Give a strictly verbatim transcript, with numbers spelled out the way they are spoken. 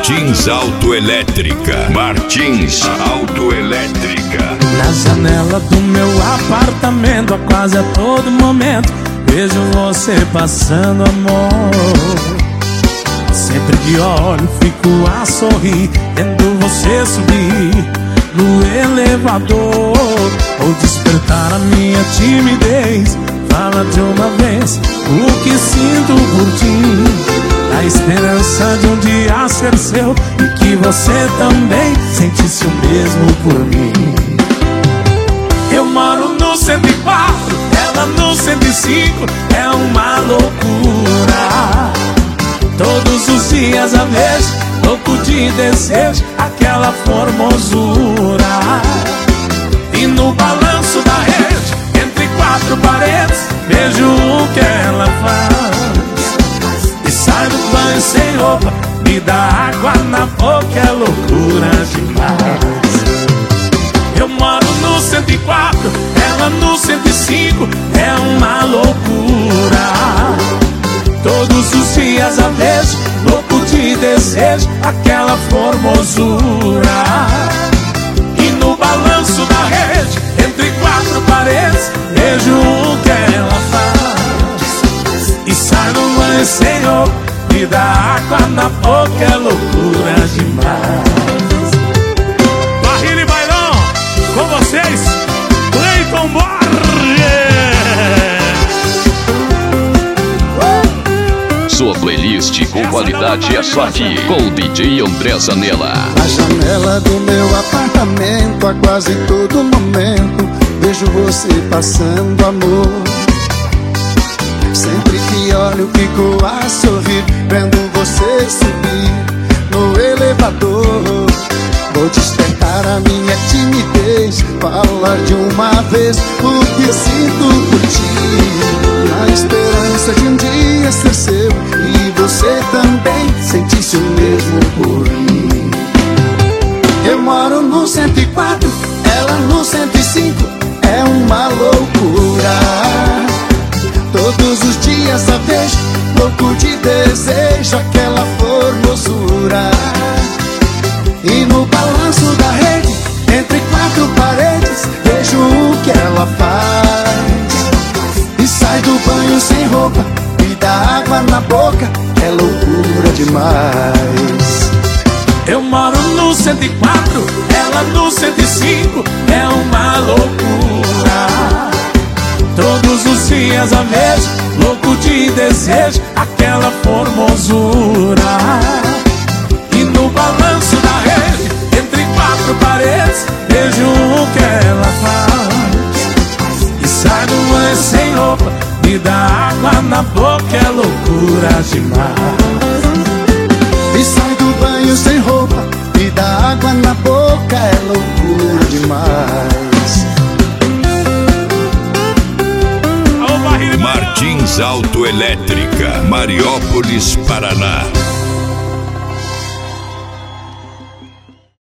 Martins Autoelétrica. Martins Autoelétrica. Na janela do meu apartamento, a quase a todo momento vejo você passando, amor. Sempre que olho fico a sorrir, vendo você subir no elevador. Ou despertar a minha timidez, fala de uma vez o que sinto por ti. A esperança de um dia ser seu e que você também sentisse o mesmo por mim. Eu moro no cento e quatro, ela no cento e cinco, é uma loucura. Todos os dias a vejo, louco de desejo, aquela formosura. E no balanço da rede, entre quatro paredes, vejo o que ela faz. E sai do banho sem roupa, me dá água na boca, é loucura demais. Eu moro no cento e quatro, ela no cento e cinco, é uma loucura. Todos os dias a vejo, louco de desejo, aquela formosura. E no balanço da rede, entre quatro paredes, vejo o que ela faz. E sai no banho sem roupa, me dá água na boca, é loucura demais. Barrilha e Bailão, com vocês, Cleiton Borges. Sua playlist com qualidade é só aqui, com o D J André Zanella. Na janela do meu apartamento, a quase todo momento vejo você passando, amor. Sempre que olho fico a sorrir, vendo você subir no elevador. Vou despertar a minha timidez, falar de uma vez o que sinto por ti. A esperança de um dia ser seu e você também sentisse o mesmo por mim. Eu moro no cento e quatro, ela no cento e cinco, é uma loucura. Todos os dias a vejo, louco de desejo, aquela formosura. E no balanço da rede, entre quatro paredes, vejo o que ela faz. E sai do banho sem roupa, me dá água na boca, é loucura demais. Eu moro no cento e quatro, ela no cento e cinco, é uma loucura. Todos os dias a vejo, louco de desejo, aquela formosura. E no balanço da rede, entre quatro paredes, vejo o que ela faz. E sai do banho sem roupa, me dá água na boca, é loucura demais. E sai do banho sem roupa, me dá água na boca, é loucura demais. Martins Autoelétrica, Mariópolis, Paraná.